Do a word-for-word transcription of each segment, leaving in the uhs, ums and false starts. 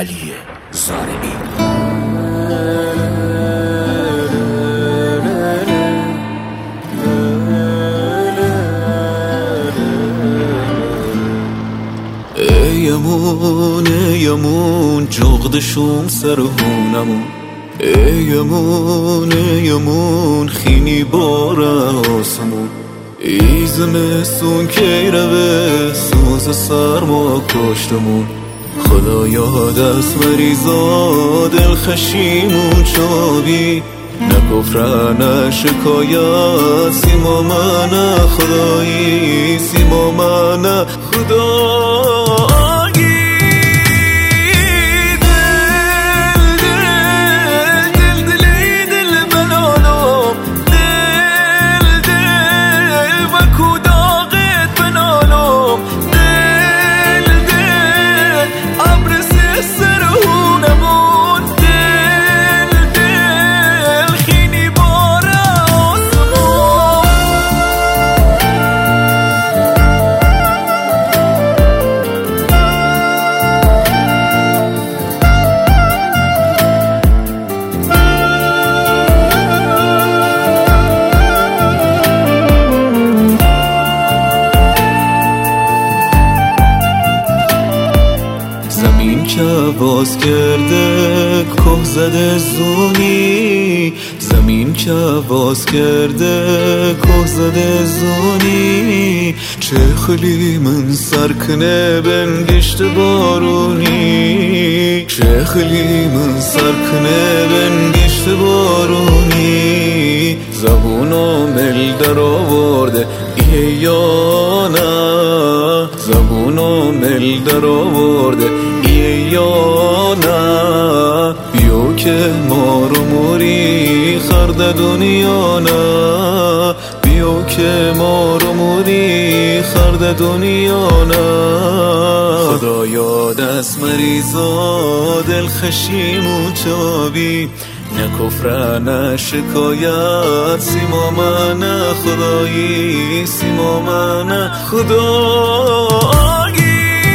علی زارعی. ایمون ایمون جغدشون سر هونمون، ایمون ایمون خینی بار آسمون، ای زمستون کی روه سوز سرما کشتمون، خدایا دست مریضا دل خشیمون چابی، نه کفر نه شکایت سیما من خدایی، سیما من خدایی. که باز کرده که زده زونی، زمین که باز کرده که زده زونی، چه خلی من سرکنه بنگشت بارونی، چه خلی من سرکنه بنگشت بارونی، زبونو مل در آورده ای یا نه، زبونو مل در آورده یا نه، بیو که ما رو موری خرد دنیا نه، بیو که ما رو موری خرد دنیا نه، خدایا دست مریضا دل خشیمون چابی، نه کفر نه شکایت سیما من خدایی، سیما من خدایی.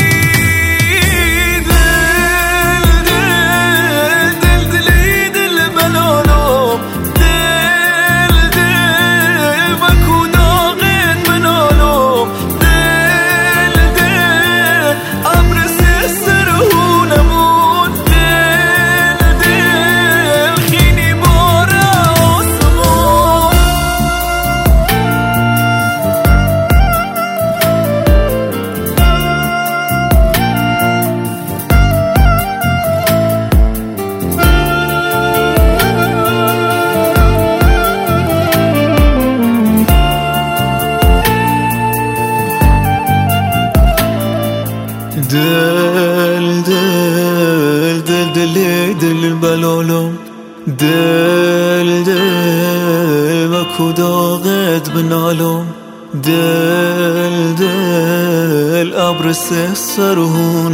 دل دل دل دل دل بلالم، دل دل و کداغت بنالم، دل دل ابر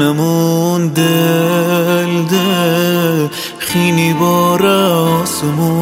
سرهونمون، دل دل خینی بار آسمون.